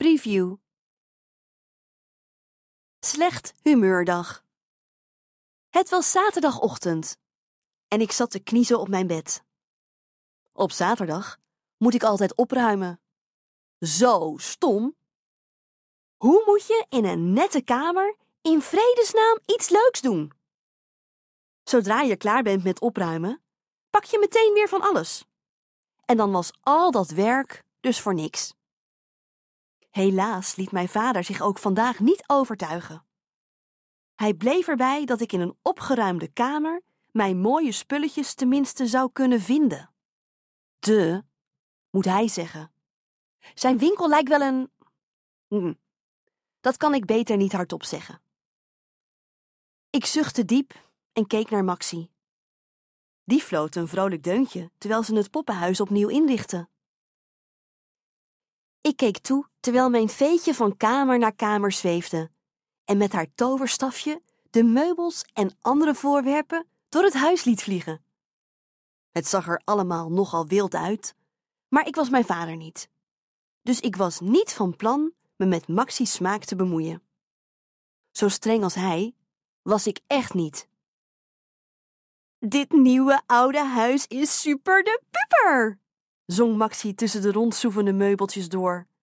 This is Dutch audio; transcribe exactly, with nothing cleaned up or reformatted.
Preview. Slecht humeurdag. Het was zaterdagochtend en ik zat te kniezen op mijn bed. Op zaterdag moet ik altijd opruimen. Zo stom! Hoe moet je in een nette kamer in vredesnaam iets leuks doen? Zodra je klaar bent met opruimen, pak je meteen weer van alles. En dan was al dat werk dus voor niks. Helaas liet mijn vader zich ook vandaag niet overtuigen. Hij bleef erbij dat ik in een opgeruimde kamer mijn mooie spulletjes tenminste zou kunnen vinden. De, moet hij zeggen. Zijn winkel lijkt wel een... Hm, dat kan ik beter niet hardop zeggen. Ik zuchtte diep en keek naar Maxie. Die floot een vrolijk deuntje terwijl ze het poppenhuis opnieuw inrichtte. Ik keek toe terwijl mijn veetje van kamer naar kamer zweefde en met haar toverstafje de meubels en andere voorwerpen door het huis liet vliegen. Het zag er allemaal nogal wild uit, maar ik was mijn vader niet. Dus ik was niet van plan me met Maxie's smaak te bemoeien. Zo streng als hij was ik echt niet. Dit nieuwe oude huis is super de puper, zong Maxie tussen de rondsoevende meubeltjes door.